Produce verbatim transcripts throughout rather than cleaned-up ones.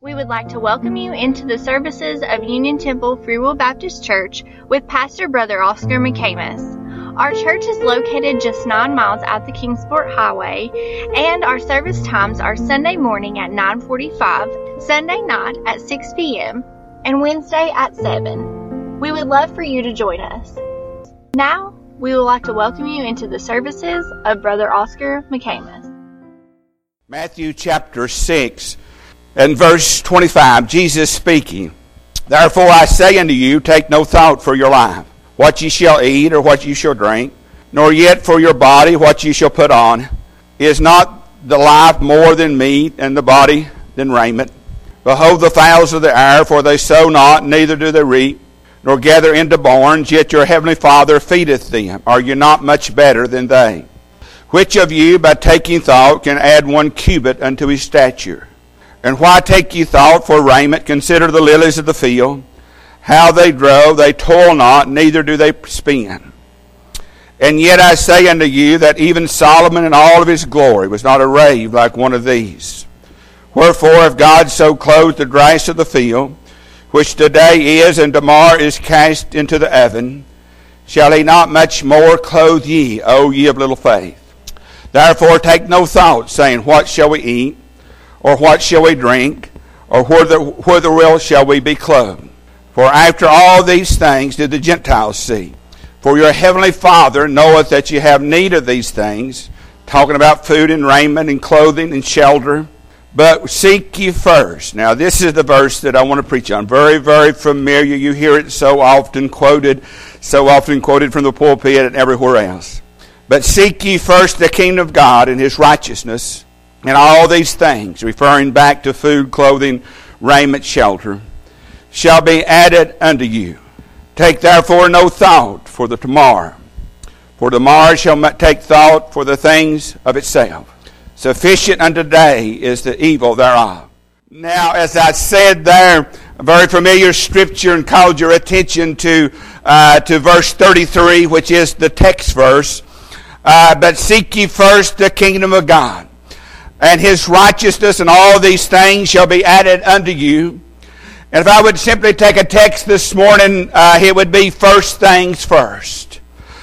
We would like to welcome you into the services of Union Temple Free Will Baptist Church with Pastor Brother Oscar McCamus. Our church is located just nine miles out the Kingsport Highway, and our service times are Sunday morning at nine forty-five, Sunday night at six p.m., and Wednesday at seven. We would love for you to join us. Now, we would like to welcome you into the services of Brother Oscar McCamus. Matthew chapter six and verse twenty-five, Jesus speaking. Therefore I say unto you, take no thought for your life, what ye shall eat or what ye shall drink, nor yet for your body what ye shall put on. Is not the life more than meat, and the body than raiment? Behold the fowls of the air, for they sow not, neither do they reap, nor gather into barns, yet your heavenly Father feedeth them. Are you not much better than they? Which of you, by taking thought, can add one cubit unto his stature? And why take ye thought for raiment? Consider the lilies of the field, how they grow, they toil not, neither do they spin. And yet I say unto you that even Solomon in all of his glory was not arrayed like one of these. Wherefore, if God so clothed the grass of the field, which today is and tomorrow is cast into the oven, shall he not much more clothe ye, O ye of little faith? Therefore take no thought, saying, what shall we eat? Or what shall we drink? Or whither, whitherwith shall we be clothed? For after all these things did the Gentiles seek. For your heavenly Father knoweth that ye have need of these things, talking about food and raiment and clothing and shelter. But seek ye first. Now this is the verse that I want to preach on. Very, very familiar. You hear it so often quoted, so often quoted from the pulpit and everywhere else. But seek ye first the kingdom of God and his righteousness, and all these things, referring back to food, clothing, raiment, shelter, shall be added unto you. Take therefore no thought for the tomorrow, for tomorrow shall take thought for the things of itself. Sufficient unto day is the evil thereof. Now, as I said there, a very familiar scripture, and called your attention to uh, to verse thirty-three, which is the text verse. Uh, but seek ye first the kingdom of God, and his righteousness, and all these things shall be added unto you. And if I would simply take a text this morning, uh, it would be first things first.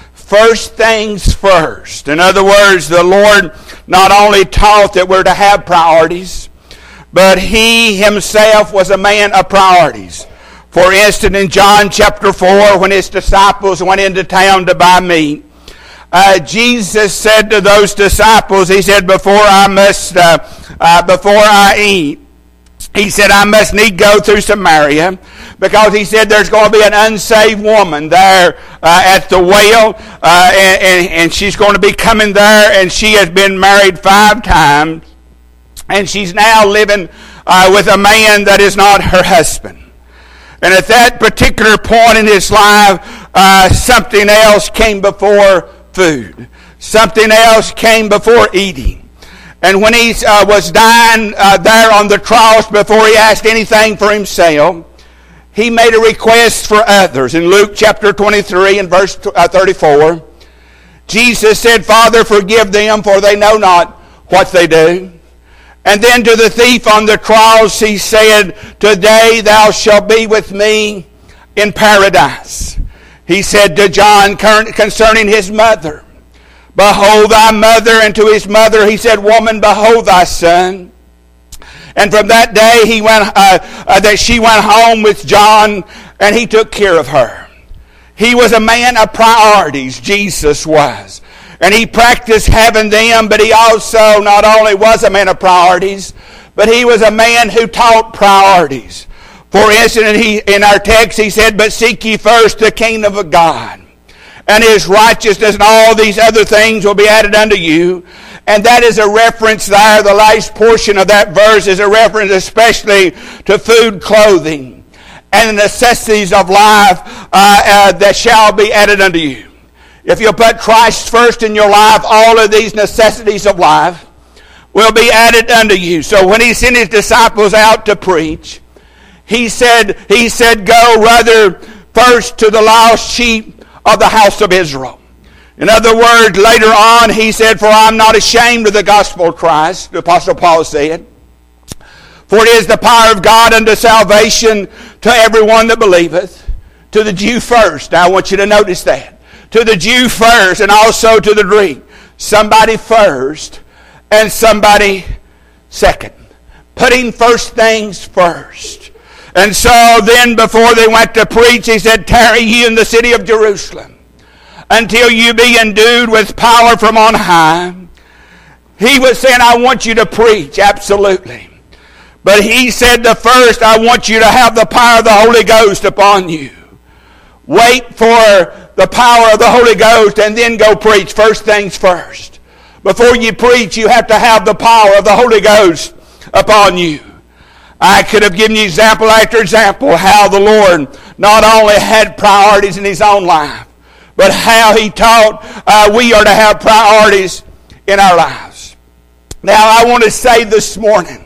First things first. In other words, the Lord not only taught that we're to have priorities, but he himself was a man of priorities. For instance, in John chapter four, when his disciples went into town to buy meat, Uh, Jesus said to those disciples, he said, before I must, uh, uh, before I eat, he said, I must need go through Samaria, because he said there's going to be an unsaved woman there uh, at the well, uh, and, and, and she's going to be coming there, and she has been married five times, and she's now living uh, with a man that is not her husband. And at that particular point in his life, uh, something else came before food. Something else came before eating. And when he uh, was dying uh, there on the cross, before he asked anything for himself, he made a request for others. In Luke chapter twenty-three and verse thirty-four, Jesus said, Father, forgive them, for they know not what they do. And then to the thief on the cross, he said, today thou shalt be with me in paradise. He said to John concerning his mother, behold thy mother, and to his mother he said, woman, behold thy son. And from that day he went, uh, uh, that she went home with John, and he took care of her. He was a man of priorities, Jesus was. And he practiced having them, but he also not only was a man of priorities, but he was a man who taught priorities. For instance, he, in our text, he said, but seek ye first the kingdom of God, and his righteousness, and all these other things will be added unto you. And that is a reference there. The last portion of that verse is a reference especially to food, clothing, and the necessities of life uh, uh, that shall be added unto you. If you put Christ first in your life, all of these necessities of life will be added unto you. So when he sent his disciples out to preach, He said, he said, go rather first to the lost sheep of the house of Israel. In other words, later on, he said, for I'm not ashamed of the gospel of Christ, the Apostle Paul said. For it is the power of God unto salvation to everyone that believeth, to the Jew first. Now I want you to notice that. To the Jew first, and also to the Greek. Somebody first and somebody second. Putting first things first. And so then before they went to preach, he said, tarry ye in the city of Jerusalem until you be endued with power from on high. He was saying, I want you to preach, absolutely. But he said, the first, I want you to have the power of the Holy Ghost upon you. Wait for the power of the Holy Ghost and then go preach. First things first. Before you preach, you have to have the power of the Holy Ghost upon you. I could have given you example after example how the Lord not only had priorities in His own life, but how He taught uh, we are to have priorities in our lives. Now I want to say this morning,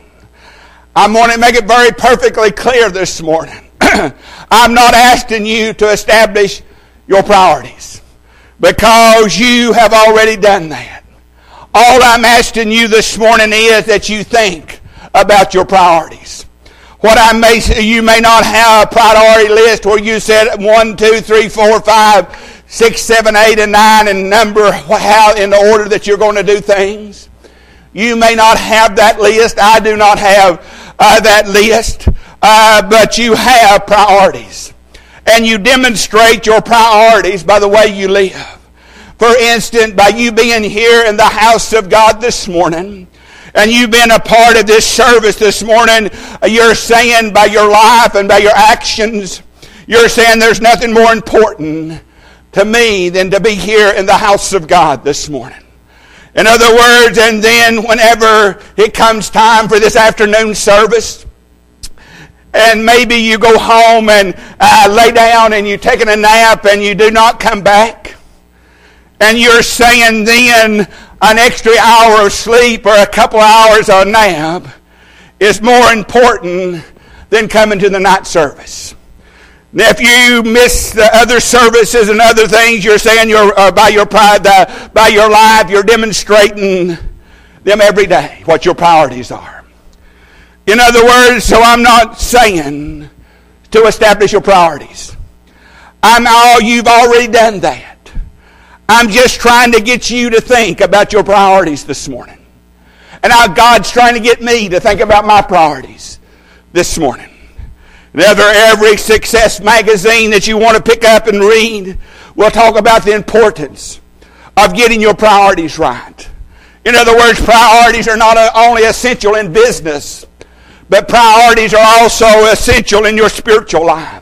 I want to make it very perfectly clear this morning. I'm not asking you to establish your priorities because you have already done that. All I'm asking you this morning is that you think about your priorities. What I may you may not have a priority list where you said one, two, three, four, five, six, seven, eight, and nine, and number how in the order that you're going to do things. You may not have that list. I do not have uh, that list. Uh, but you have priorities. And you demonstrate your priorities by the way you live. For instance, by you being here in the house of God this morning, and you being a part of this service this morning, you're saying by your life and by your actions, you're saying there's nothing more important to me than to be here in the house of God this morning. In other words, and then whenever it comes time for this afternoon service, and maybe you go home and uh, lay down and you're taking a nap and you do not come back, and you're saying then an extra hour of sleep or a couple hours of nap is more important than coming to the night service. Now, if you miss the other services and other things, you're saying you're uh, by your pride, uh, by your life, you're demonstrating them every day, what your priorities are. In other words, so I'm not saying to establish your priorities. I'm all, you've already done that. I'm just trying to get you to think about your priorities this morning. And now God's trying to get me to think about my priorities this morning. Whether every success magazine that you want to pick up and read will talk about the importance of getting your priorities right. In other words, priorities are not only essential in business, but priorities are also essential in your spiritual life.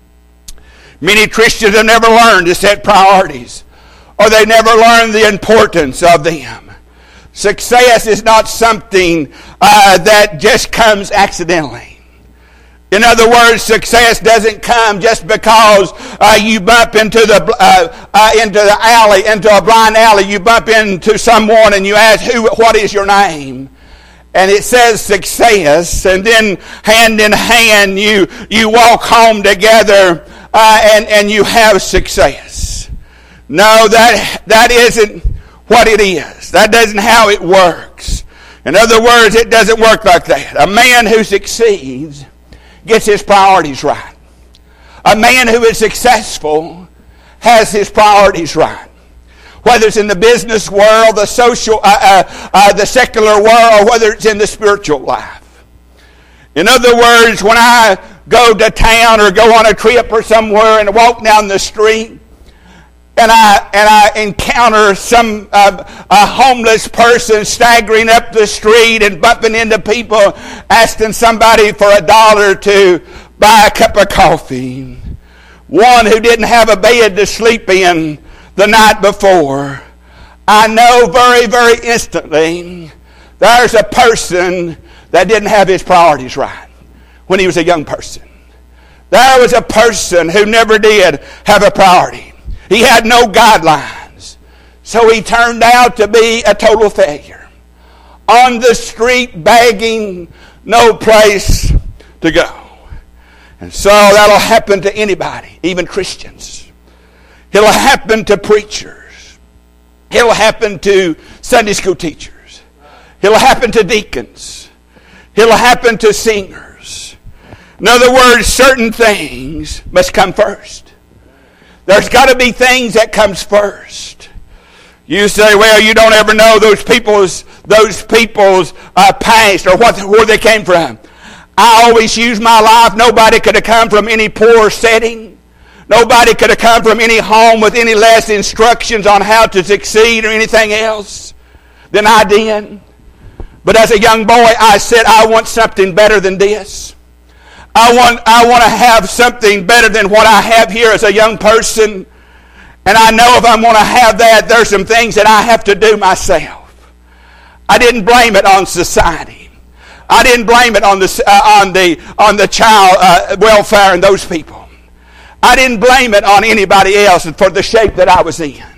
Many Christians have never learned to set priorities, or they never learned the importance of them. Success is not something uh, that just comes accidentally. In other words, success doesn't come just because uh, you bump into the uh, uh, into the alley, into a blind alley. You bump into someone and you ask, "Who? What is your name?" And it says success, and then hand in hand you you walk home together uh, and and you have success. No, that that isn't what it is. That isn't how it works. In other words, it doesn't work like that. A man who succeeds gets his priorities right. A man who is successful has his priorities right. Whether it's in the business world, the social, uh, uh, uh, the secular world, or whether it's in the spiritual life. In other words, when I go to town or go on a trip or somewhere and walk down the street, and I and I encounter some uh, a homeless person staggering up the street and bumping into people, asking somebody for a dollar to buy a cup of coffee. One who didn't have a bed to sleep in the night before, I know very, very instantly there's a person that didn't have his priorities right when he was a young person. There was a person who never did have a priority. He had no guidelines. So he turned out to be a total failure. On the street begging, no place to go. And so that'll happen to anybody, even Christians. It'll happen to preachers. It'll happen to Sunday school teachers. It'll happen to deacons. It'll happen to singers. In other words, certain things must come first. There's got to be things that comes first. You say, well, you don't ever know those people's those people's uh, past or what where they came from. I always use my life. Nobody could have come from any poor setting. Nobody could have come from any home with any less instructions on how to succeed or anything else than I did. But as a young boy, I said, I want something better than this. I want, I want to have something better than what I have here as a young person. And I know if I'm going to have that, there's some things that I have to do myself. I didn't blame it on society. I didn't blame it on the, uh, on the, on the child uh, welfare and those people. I didn't blame it on anybody else for the shape that I was in.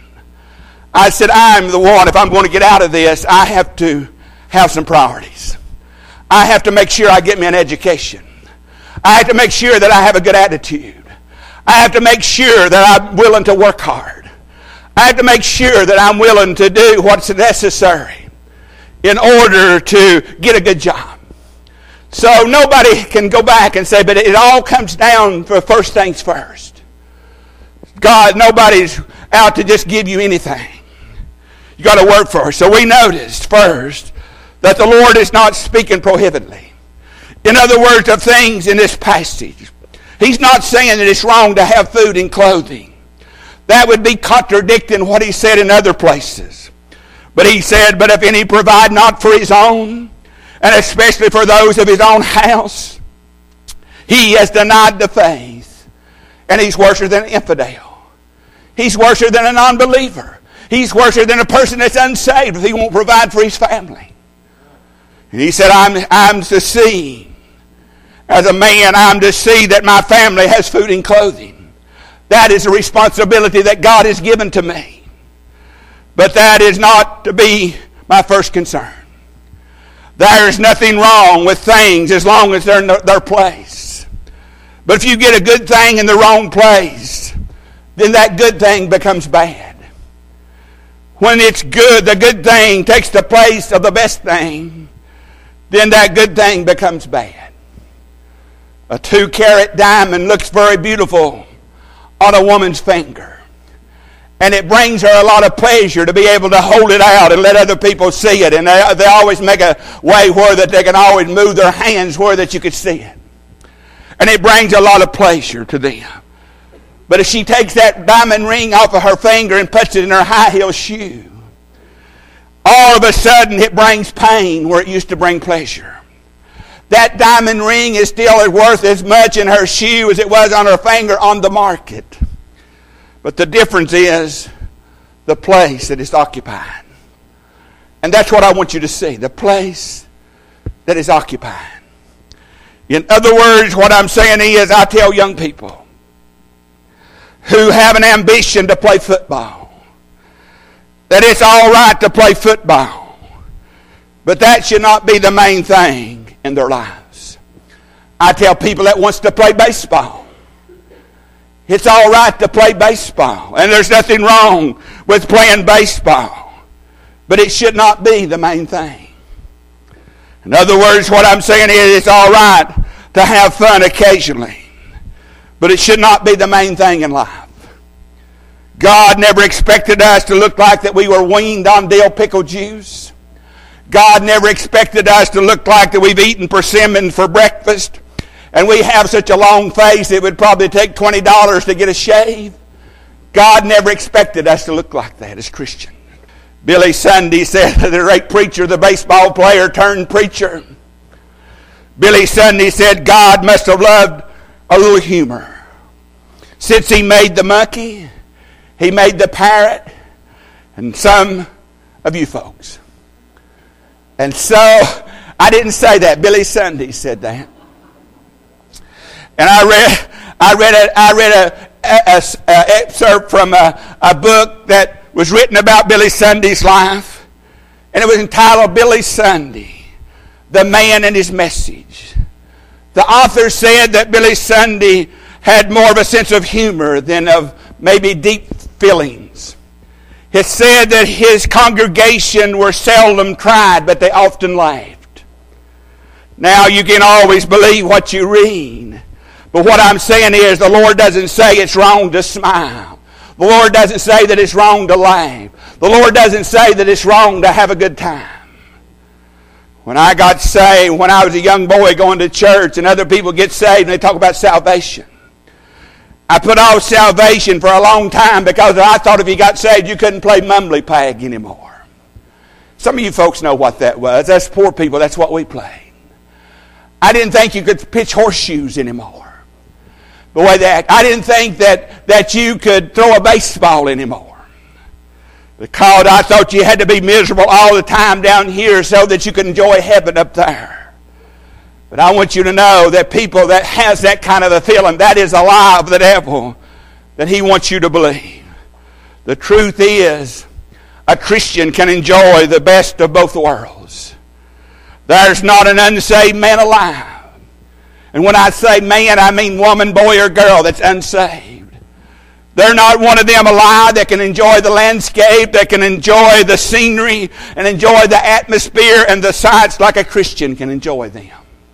I said, I'm the one, if I'm going to get out of this, I have to have some priorities. I have to make sure I get me an education. I have to make sure that I have a good attitude. I have to make sure that I'm willing to work hard. I have to make sure that I'm willing to do what's necessary in order to get a good job. So nobody can go back and say, but it all comes down for first things first. God, nobody's out to just give you anything. You got to work first. So we noticed first that the Lord is not speaking prohibitively. In other words, of things in this passage. He's not saying that it's wrong to have food and clothing. That would be contradicting what he said in other places. But he said, but if any provide not for his own, and especially for those of his own house, he has denied the faith, and he's worse than an infidel. He's worse than a non-believer. He's worse than a person that's unsaved if he won't provide for his family. And he said, I'm, I'm to see, as a man, I'm to see that my family has food and clothing. That is a responsibility that God has given to me. But that is not to be my first concern. There is nothing wrong with things as long as they're in their place. But if you get a good thing in the wrong place, then that good thing becomes bad. When it's good, the good thing takes the place of the best thing, then that good thing becomes bad. A two-carat diamond looks very beautiful on a woman's finger. And it brings her a lot of pleasure to be able to hold it out and let other people see it. And they, they always make a way where that they can always move their hands where that you could see it. And it brings a lot of pleasure to them. But if she takes that diamond ring off of her finger and puts it in her high heel shoe, all of a sudden it brings pain where it used to bring pleasure. That diamond ring is still worth as much in her shoe as it was on her finger on the market. But the difference is the place that it's occupied. And that's what I want you to see. The place that is occupied. In other words, what I'm saying is, I tell young people who have an ambition to play football that it's all right to play football. But that should not be the main thing in their lives. I tell people that wants to play baseball, it's all right to play baseball. And there's nothing wrong with playing baseball. But it should not be the main thing. In other words, what I'm saying is it's all right to have fun occasionally. But it should not be the main thing in life. God never expected us to look like that we were weaned on dill pickle juice. God never expected us to look like that we've eaten persimmon for breakfast. And we have such a long face it would probably take twenty dollars to get a shave. God never expected us to look like that as Christians. Billy Sunday said, the great preacher, the baseball player turned preacher. Billy Sunday said, God must have loved a little humor. Since he made the monkey, he made the parrot, and some of you folks. And so, I didn't say that. Billy Sunday said that. And I read, I read, a, I read a, a, a, a excerpt from a, a book that was written about Billy Sunday's life, and it was entitled "Billy Sunday, the Man and His Message." The author said that Billy Sunday had more of a sense of humor than of maybe deep feelings. He said that his congregation were seldom cried, but they often laughed. Now you can always believe what you read. But what I'm saying is the Lord doesn't say it's wrong to smile. The Lord doesn't say that it's wrong to laugh. The Lord doesn't say that it's wrong to have a good time. When I got saved, when I was a young boy going to church and other people get saved and they talk about salvation, I put off salvation for a long time because I thought if you got saved you couldn't play mumbly peg anymore. Some of you folks know what that was. That's poor people. That's what we played. I didn't think you could pitch horseshoes anymore. The way they act. I didn't think that, that you could throw a baseball anymore. Because I thought you had to be miserable all the time down here so that you could enjoy heaven up there. But I want you to know that people that has that kind of a feeling, that is a lie of the devil that he wants you to believe. The truth is, a Christian can enjoy the best of both worlds. There's not an unsaved man alive. And when I say man, I mean woman, boy, or girl that's unsaved. They're not one of them alive that can enjoy the landscape, that can enjoy the scenery, and enjoy the atmosphere and the sights like a Christian can enjoy them.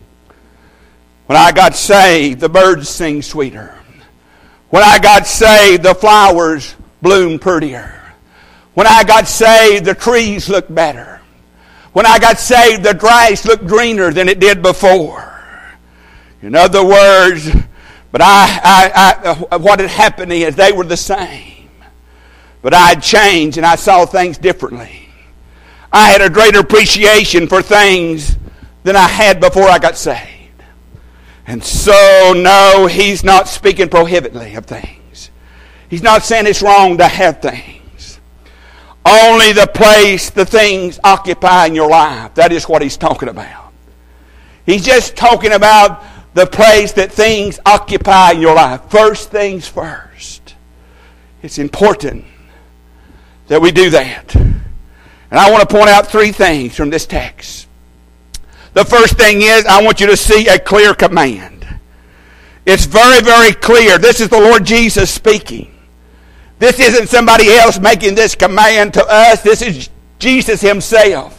When I got saved, the birds sing sweeter. When I got saved, the flowers bloom prettier. When I got saved, the trees look better. When I got saved, the grass looked greener than it did before. In other words, But I, I, I, what had happened is they were the same. But I had changed and I saw things differently. I had a greater appreciation for things than I had before I got saved. And so, no, he's not speaking prohibitively of things. He's not saying it's wrong to have things. Only the place the things occupy in your life. That is what he's talking about. He's just talking about the place that things occupy in your life. First things first. It's important that we do that. And I want to point out three things from this text. The first thing is, I want you to see a clear command. It's very, very clear. This is the Lord Jesus speaking. This isn't somebody else making this command to us. This is Jesus himself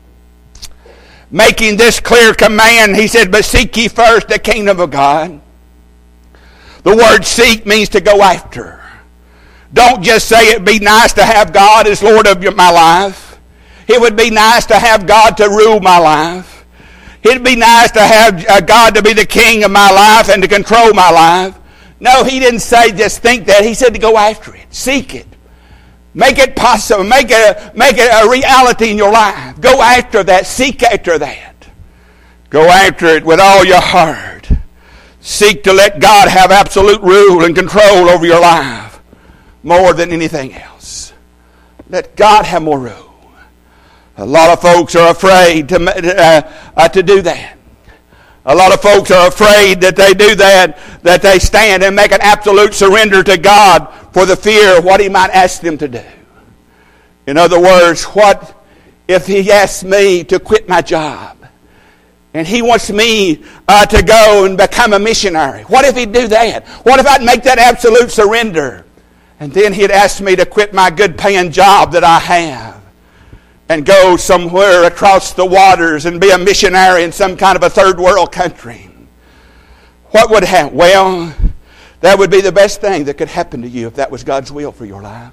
making this clear command. He said, but seek ye first the kingdom of God. The word seek means to go after. Don't just say it'd be nice to have God as Lord of my life. It would be nice to have God to rule my life. It'd be nice to have God to be the king of my life and to control my life. No, he didn't say just think that. He said to go after it. Seek it. Make it possible. Make it, a, make it a reality in your life. Go after that. Seek after that. Go after it with all your heart. Seek to let God have absolute rule and control over your life more than anything else. Let God have more rule. A lot of folks are afraid to, uh, uh, to do that. A lot of folks are afraid that they do that, that they stand and make an absolute surrender to God for the fear of what he might ask them to do. In other words, what if he asks me to quit my job and he wants me uh, to go and become a missionary? What if he'd do that? What if I'd make that absolute surrender and then he'd ask me to quit my good paying job that I have and go somewhere across the waters and be a missionary in some kind of a third world country? What would happen? Well, that would be the best thing that could happen to you if that was God's will for your life.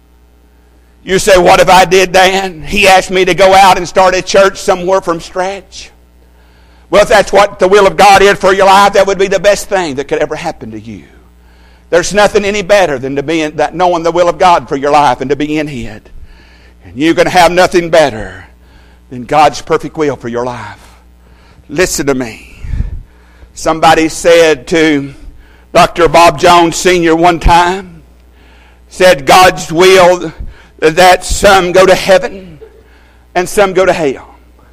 You say, what if I did that? He asked me to go out and start a church somewhere from scratch. Well, if that's what the will of God is for your life, that would be the best thing that could ever happen to you. There's nothing any better than to be in that, knowing the will of God for your life and to be in it. And you can have nothing better than God's perfect will for your life. Listen to me. Somebody said to Doctor Bob Jones Senior one time, said God's will that some go to heaven and some go to hell.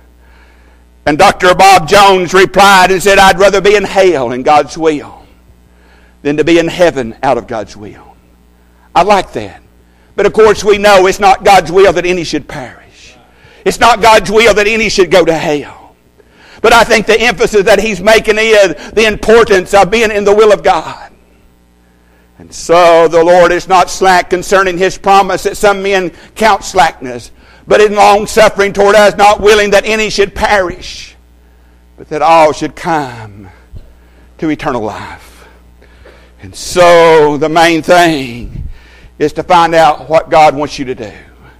And Doctor Bob Jones replied and said, I'd rather be in hell in God's will than to be in heaven out of God's will. I like that. But of course we know it's not God's will that any should perish. It's not God's will that any should go to hell. But I think the emphasis that he's making is the importance of being in the will of God. And so the Lord is not slack concerning his promise that some men count slackness, but in long suffering toward us, not willing that any should perish, but that all should come to eternal life. And so the main thing is to find out what God wants you to do.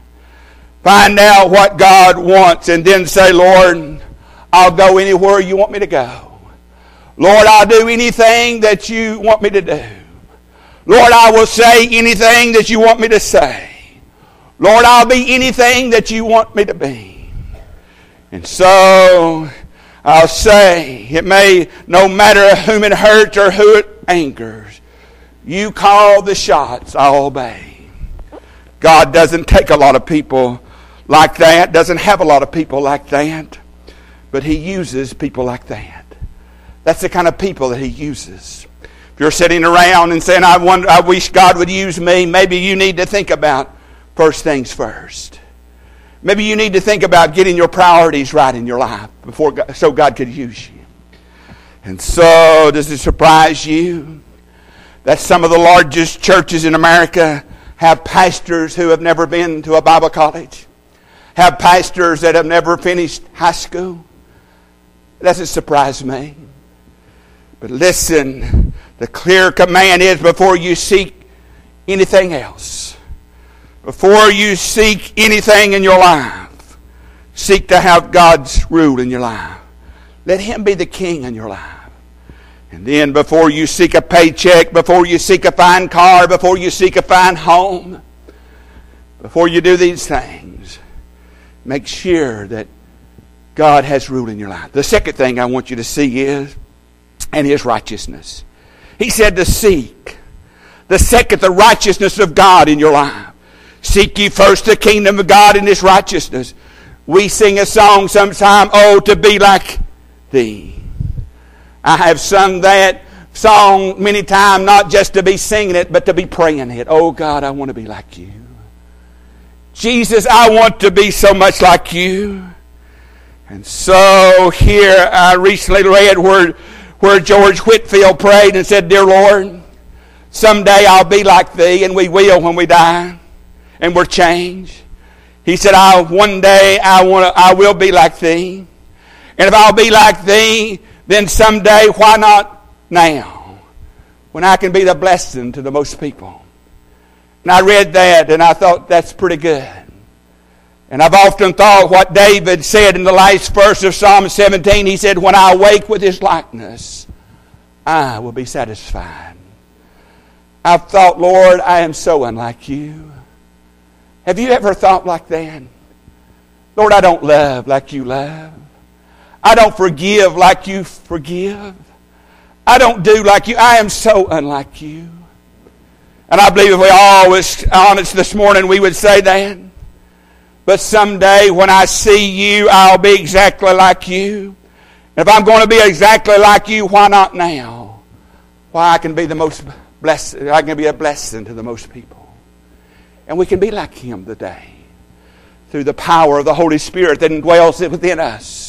Find out what God wants and then say, Lord, I'll go anywhere you want me to go. Lord, I'll do anything that you want me to do. Lord, I will say anything that you want me to say. Lord, I'll be anything that you want me to be. And so I'll say, it may, no matter whom it hurts or who it angers, you call the shots, I'll obey. God doesn't take a lot of people like that, doesn't have a lot of people like that, but He uses people like that. That's the kind of people that He uses. If you're sitting around and saying, I wonder, I wish God would use me, maybe you need to think about first things first. Maybe you need to think about getting your priorities right in your life before God, so God could use you. And so, does it surprise you that some of the largest churches in America have pastors who have never been to a Bible college? Have pastors that have never finished high school? It doesn't surprise me. But listen, the clear command is before you seek anything else, before you seek anything in your life, seek to have God's rule in your life. Let Him be the king in your life. And then before you seek a paycheck, before you seek a fine car, before you seek a fine home, before you do these things, make sure that God has rule in your life. The second thing I want you to see is, and His righteousness. He said to seek. The second, the righteousness of God in your life. Seek ye first the kingdom of God and His righteousness. We sing a song sometime, oh, to be like Thee. I have sung that song many times, not just to be singing it, but to be praying it. Oh God, I want to be like You. Jesus, I want to be so much like You. And so here I recently read where, where George Whitefield prayed and said, Dear Lord, someday I'll be like Thee, and we will when we die, and we're changed. He said, I one day I want to, I will be like Thee. And if I'll be like Thee, then someday, why not now? When I can be the blessing to the most people. And I read that and I thought that's pretty good. And I've often thought what David said in the last verse of Psalm seventeen. He said, when I awake with His likeness, I will be satisfied. I've thought, Lord, I am so unlike You. Have you ever thought like that? Lord, I don't love like You love. I don't forgive like You forgive. I don't do like You. I am so unlike You. And I believe if we all was honest this morning, we would say that. But someday when I see You, I'll be exactly like You. And if I'm going to be exactly like You, why not now? Why I can be the most blessed, I can be a blessing to the most people. And we can be like Him today through the power of the Holy Spirit that dwells within us.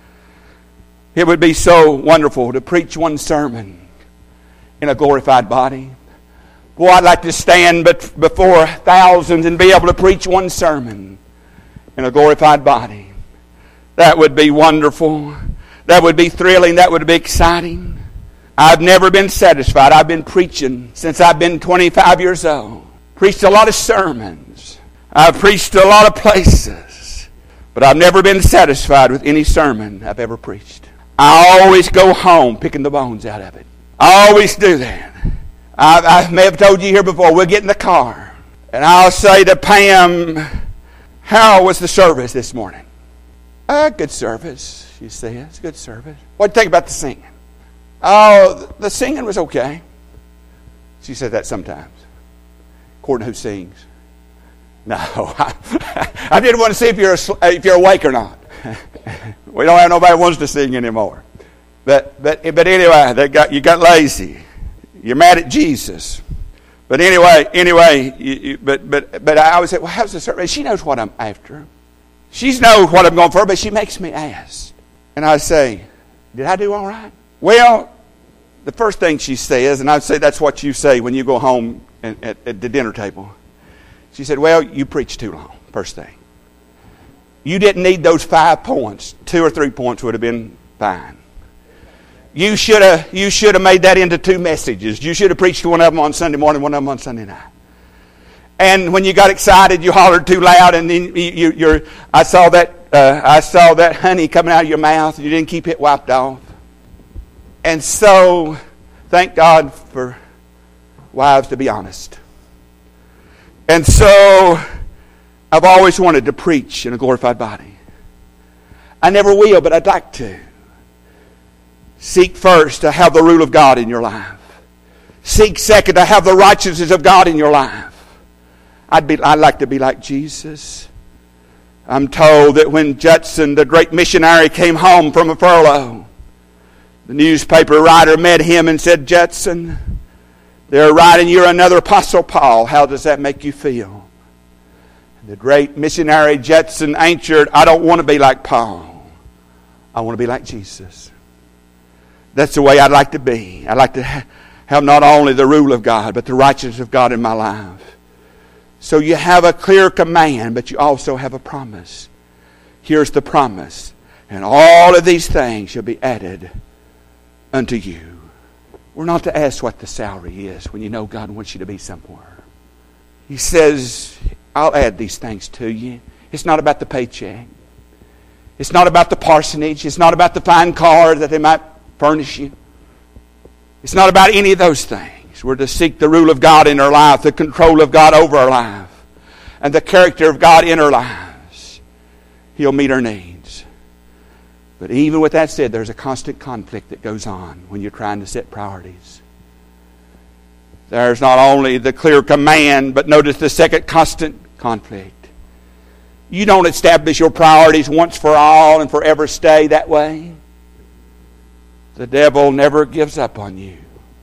It would be so wonderful to preach one sermon in a glorified body. Boy, I'd like to stand before thousands and be able to preach one sermon in a glorified body. That would be wonderful. That would be thrilling. That would be exciting. I've never been satisfied. I've been preaching since I've been twenty-five years old. Preached a lot of sermons. I've preached a lot of places. But I've never been satisfied with any sermon I've ever preached. I always go home picking the bones out of it. I always do that. I, I may have told you here before, we'll get in the car, and I'll say to Pam, how was the service this morning? Uh, good service, she says. Good service. What do you think about the singing? Oh, the singing was okay. She said that sometimes. According to who sings. No, I, I didn't want to see if you're if you're awake or not. We don't have nobody who wants to sing anymore. But but but anyway, they got you got lazy. You're mad at Jesus. But anyway, anyway, you, you, but but but I always say, well, how's the service? She knows what I'm after. She knows what I'm going for, but she makes me ask. And I say, did I do all right? Well, the first thing she says, and I'd say that's what you say when you go home and, at, at the dinner table. She said, well, you preached too long, first thing. You didn't need those five points. Two or three points would have been fine. You should have you should have made that into two messages. You should have preached one of them on Sunday morning, one of them on Sunday night. And when you got excited, you hollered too loud, and then you, you, you're. I saw that uh, I saw that honey coming out of your mouth, and you didn't keep it wiped off. And so, thank God for wives to be honest. And so, I've always wanted to preach in a glorified body. I never will, but I'd like to. Seek first to have the rule of God in your life. Seek second to have the righteousness of God in your life. I'd be, I'd like to be like Jesus. I'm told that when Judson, the great missionary, came home from a furlough, the newspaper writer met him and said, Judson, they're writing you're another Apostle Paul. How does that make you feel? The great missionary Judson answered, I don't want to be like Paul. I want to be like Jesus. That's the way I'd like to be. I'd like to have not only the rule of God, but the righteousness of God in my life. So you have a clear command, but you also have a promise. Here's the promise. And all of these things shall be added unto you. We're not to ask what the salary is when you know God wants you to be somewhere. He says, I'll add these things to you. It's not about the paycheck. It's not about the parsonage. It's not about the fine car that they might furnish you. It's not about any of those things. We're to seek the rule of God in our life, the control of God over our life, and the character of God in our lives. He'll meet our needs. But even with that said, there's a constant conflict that goes on when you're trying to set priorities. There's not only the clear command, but notice the second constant conflict. You don't establish your priorities once for all and forever stay that way. The devil never gives up on you.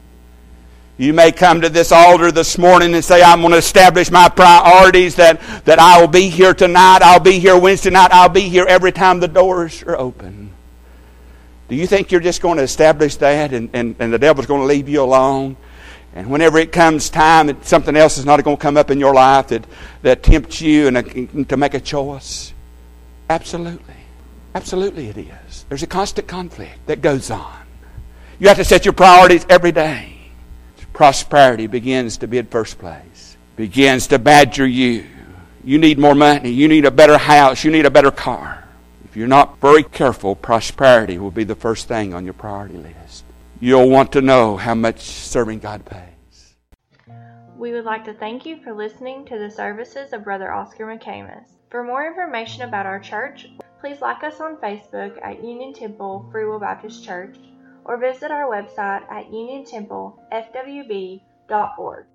You may come to this altar this morning and say, I'm going to establish my priorities, that, that I will be here tonight, I'll be here Wednesday night, I'll be here every time the doors are open. Do you think you're just going to establish that and, and, and the devil's going to leave you alone? And whenever it comes time that something else is not going to come up in your life that, that tempts you and, and to make a choice? Absolutely. Absolutely it is. There's a constant conflict that goes on. You have to set your priorities every day. Prosperity begins to be at first place. Begins to badger you. You need more money. You need a better house. You need a better car. If you're not very careful, prosperity will be the first thing on your priority list. You'll want to know how much serving God pays. We would like to thank you for listening to the services of Brother Oscar McCamus. For more information about our church, please like us on Facebook at Union Temple Free Will Baptist Church, or visit our website at union temple f w b dot org.